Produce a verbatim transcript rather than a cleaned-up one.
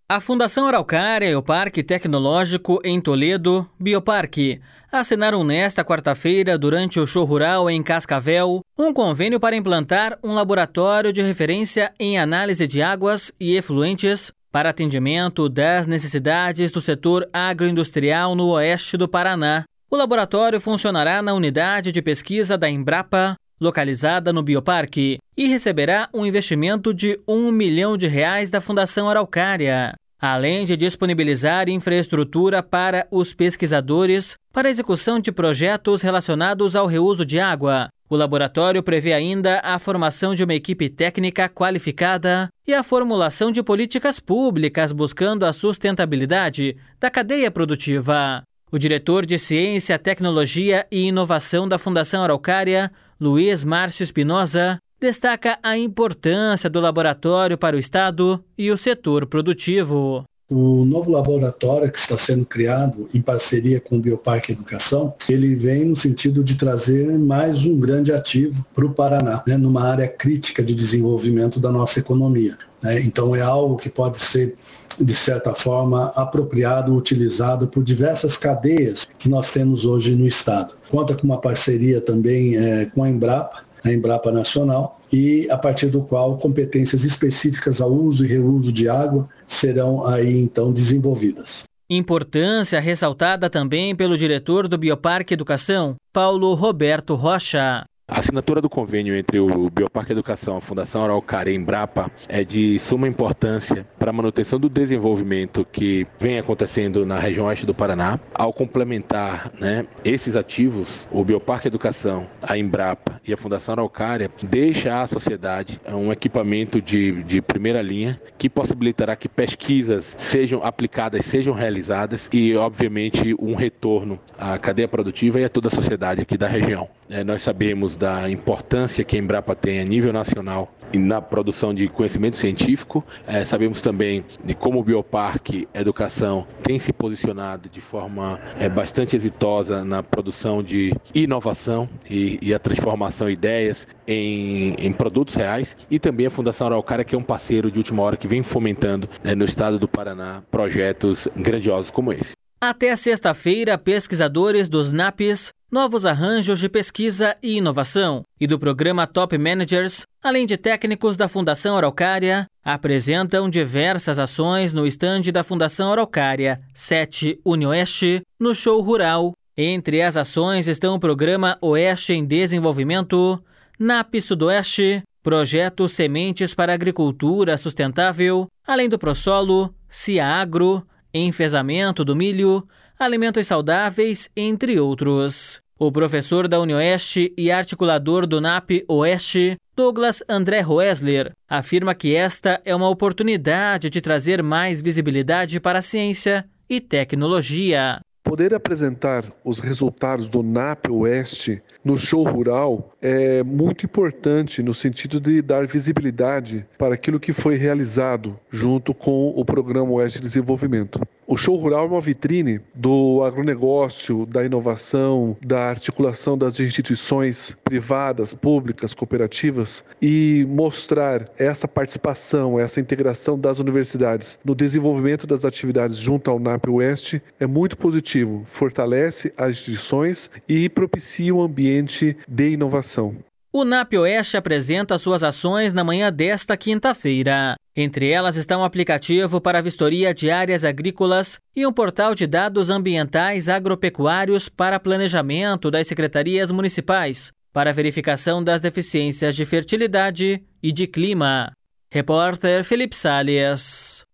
A Fundação Araucária e o Parque Tecnológico em Toledo, Bioparque, assinaram nesta quarta-feira, durante o show rural em Cascavel, um convênio para implantar um laboratório de referência em análise de águas e efluentes para atendimento das necessidades do setor agroindustrial no oeste do Paraná. O laboratório funcionará na unidade de pesquisa da Embrapa, localizada no Bioparque, e receberá um investimento de um milhão de reais da Fundação Araucária, além de disponibilizar infraestrutura para os pesquisadores para a execução de projetos relacionados ao reuso de água. O laboratório prevê ainda a formação de uma equipe técnica qualificada e a formulação de políticas públicas buscando a sustentabilidade da cadeia produtiva. O diretor de Ciência, Tecnologia e Inovação da Fundação Araucária, Luiz Márcio Espinosa, destaca a importância do laboratório para o Estado e o setor produtivo. O novo laboratório que está sendo criado em parceria com o Bioparque Educação, ele vem no sentido de trazer mais um grande ativo para o Paraná, né, numa área crítica de desenvolvimento da nossa economia. Né? Então é algo que pode ser, de certa forma, apropriado, utilizado por diversas cadeias que nós temos hoje no Estado. Conta com uma parceria também é, com a Embrapa, a Embrapa Nacional, e a partir do qual competências específicas ao uso e reuso de água serão aí então desenvolvidas. Importância ressaltada também pelo diretor do Bioparque Educação, Paulo Roberto Rocha. A assinatura do convênio entre o Bioparque Educação, a Fundação Araucária e a Embrapa é de suma importância para a manutenção do desenvolvimento que vem acontecendo na região oeste do Paraná. Ao complementar, né, esses ativos, o Bioparque Educação, a Embrapa e a Fundação Araucária deixa à sociedade um equipamento de, de primeira linha que possibilitará que pesquisas sejam aplicadas, sejam realizadas e, obviamente, um retorno à cadeia produtiva e a toda a sociedade aqui da região. É, nós sabemos da importância que a Embrapa tem a nível nacional e na produção de conhecimento científico. É, sabemos também de como o Bioparque Educação tem se posicionado de forma é, bastante exitosa na produção de inovação e, e a transformação de ideias em, em produtos reais, e também a Fundação Araucária, que é um parceiro de última hora que vem fomentando é, no estado do Paraná projetos grandiosos como esse. Até sexta-feira, pesquisadores dos NAPs, Novos Arranjos de Pesquisa e Inovação, e do programa Top Managers, além de técnicos da Fundação Araucária, apresentam diversas ações no estande da Fundação Araucária sete UniOeste, no show rural. Entre as ações estão o programa Oeste em Desenvolvimento, NAP Sudoeste, Projeto Sementes para Agricultura Sustentável, além do ProSolo, CIAAgro, enfesamento do milho, alimentos saudáveis, entre outros. O professor da UniOeste e articulador do NAP Oeste, Douglas André Roesler, afirma que esta é uma oportunidade de trazer mais visibilidade para a ciência e tecnologia. Poder apresentar os resultados do NAP Oeste no show rural é muito importante no sentido de dar visibilidade para aquilo que foi realizado junto com o Programa Oeste de Desenvolvimento. O show rural é uma vitrine do agronegócio, da inovação, da articulação das instituições privadas, públicas, cooperativas, e mostrar essa participação, essa integração das universidades no desenvolvimento das atividades junto ao NAP Oeste é muito positivo, fortalece as instituições e propicia um ambiente de inovação. O NAP Oeste apresenta suas ações na manhã desta quinta-feira. Entre elas está um aplicativo para vistoria de áreas agrícolas e um portal de dados ambientais agropecuários para planejamento das secretarias municipais, para verificação das deficiências de fertilidade e de clima. Repórter Felipe Salles.